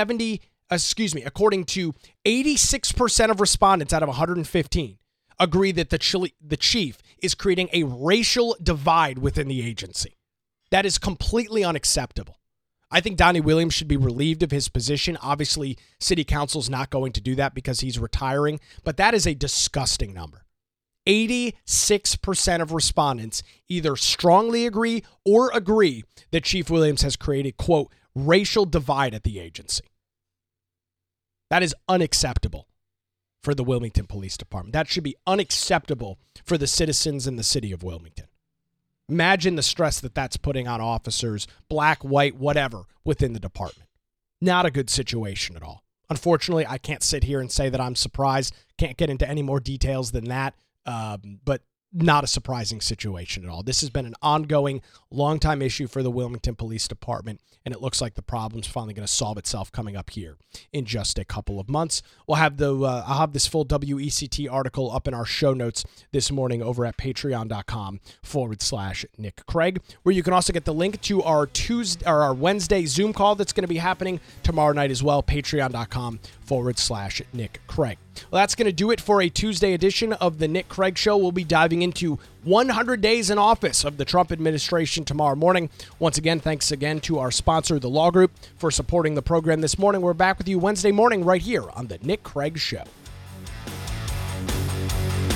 86% of respondents out of 115 agree that the chief is creating a racial divide within the agency. That is completely unacceptable. I think Donnie Williams should be relieved of his position. Obviously, city council's not going to do that because he's retiring, but that is a disgusting number. 86% of respondents either strongly agree or agree that Chief Williams has created, quote, racial divide at the agency. That is unacceptable for the Wilmington Police Department. That should be unacceptable for the citizens in the city of Wilmington. Imagine the stress that that's putting on officers, black, white, whatever, within the department. Not a good situation at all. Unfortunately, I can't sit here and say that I'm surprised. Can't get into any more details than that, but not a surprising situation at all. This has been an ongoing, long-time issue for the Wilmington Police Department, and it looks like the problem's finally going to solve itself coming up here in just a couple of months. We'll have I'll have this full WECT article up in our show notes this morning over at patreon.com/Nick Craig, where you can also get the link to our our Wednesday Zoom call that's going to be happening tomorrow night as well, patreon.com/Nick Craig. Well, that's going to do it for a Tuesday edition of the Nick Craig Show. We'll be diving into 100 days in office of the Trump administration tomorrow morning. Once again, thanks again to our sponsor, The Law Group, for supporting the program this morning. We're back with you Wednesday morning right here on the Nick Craig Show.